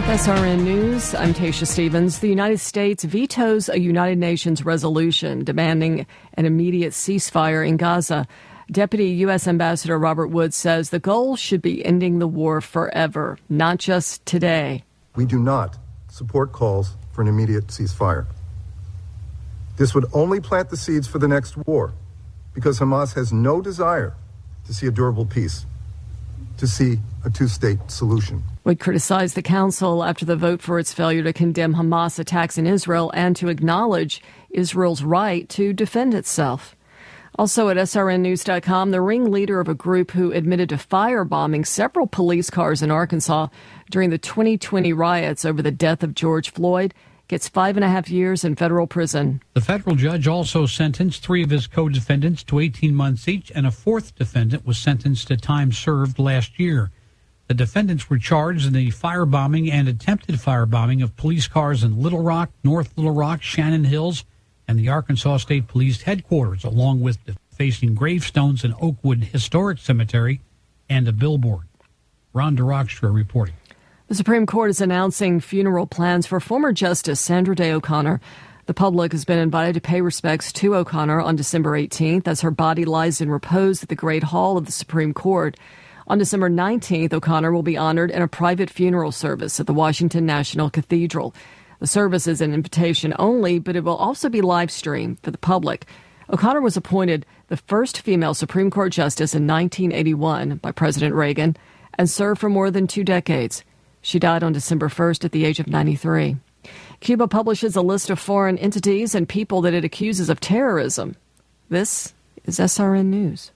SRN News, I'm Tasha Stevens. The United States vetoes a United Nations resolution demanding an immediate ceasefire in Gaza. Deputy U.S. Ambassador Robert Woods says the goal should be ending the war forever, not just today. We do not support calls for an immediate ceasefire. This would only plant the seeds for the next war, because Hamas has no desire to see a durable peace, to see a two-state solution. Wood criticized the council after the vote for its failure to condemn Hamas attacks in Israel and to acknowledge Israel's right to defend itself. Also at srnnews.com, the ringleader of a group who admitted to firebombing several police cars in Arkansas during the 2020 riots over the death of George Floyd gets 5.5 years in federal prison. The federal judge also sentenced 3 of his co-defendants to 18 months each, and a 4th defendant was sentenced to time served last year. The defendants were charged in the firebombing and attempted firebombing of police cars in Little Rock, North Little Rock, Shannon Hills, and the Arkansas State Police headquarters, along with defacing gravestones in Oakwood Historic Cemetery and a billboard. Rhonda Rockstra reporting. The Supreme Court is announcing funeral plans for former Justice Sandra Day O'Connor. The public has been invited to pay respects to O'Connor on December 18th as her body lies in repose at the Great Hall of the Supreme Court. On December 19th, O'Connor will be honored in a private funeral service at the Washington National Cathedral. The service is an invitation only, but it will also be live streamed for the public. O'Connor was appointed the first female Supreme Court justice in 1981 by President Reagan and served for more than 2 decades. She died on December 1st at the age of 93. Cuba publishes a list of foreign entities and people that it accuses of terrorism. This is SRN News.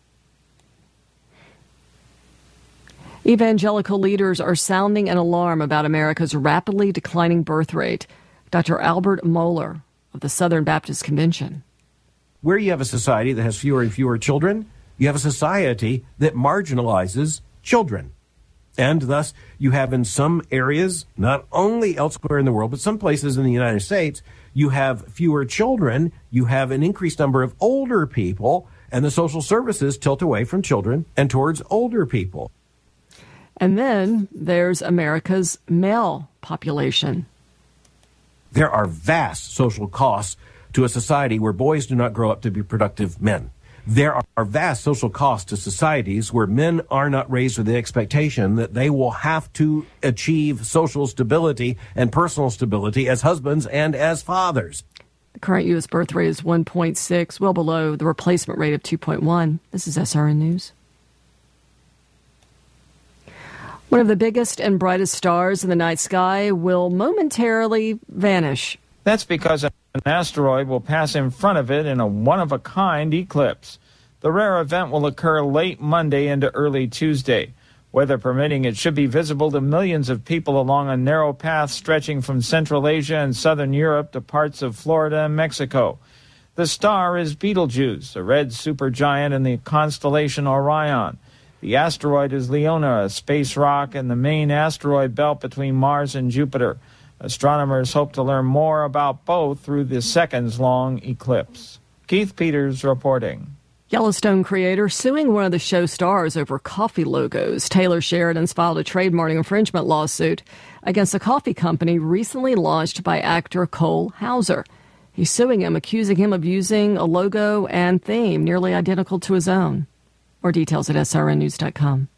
Evangelical leaders are sounding an alarm about America's rapidly declining birth rate. Dr. Albert Mohler of the Southern Baptist Convention. Where you have a society that has fewer and fewer children, you have a society that marginalizes children. And thus, you have in some areas, not only elsewhere in the world, but some places in the United States, you have fewer children, you have an increased number of older people, and the social services tilt away from children and towards older people. And then there's America's male population. There are vast social costs to a society where boys do not grow up to be productive men. There are vast social costs to societies where men are not raised with the expectation that they will have to achieve social stability and personal stability as husbands and as fathers. The current U.S. birth rate is 1.6, well below the replacement rate of 2.1. This is SRN News. One of the biggest and brightest stars in the night sky will momentarily vanish. That's because an asteroid will pass in front of it in a one-of-a-kind eclipse. The rare event will occur late Monday into early Tuesday. Weather permitting, it should be visible to millions of people along a narrow path stretching from Central Asia and Southern Europe to parts of Florida and Mexico. The star is Betelgeuse, a red supergiant in the constellation Orion. The asteroid is Leona, a space rock in the main asteroid belt between Mars and Jupiter. Astronomers hope to learn more about both through the seconds-long eclipse. Keith Peters reporting. Yellowstone creator suing one of the show stars over coffee logos. Taylor Sheridan's filed a trademark infringement lawsuit against a coffee company recently launched by actor Cole Hauser. He's suing him, accusing him of using a logo and theme nearly identical to his own. More details at srnnews.com.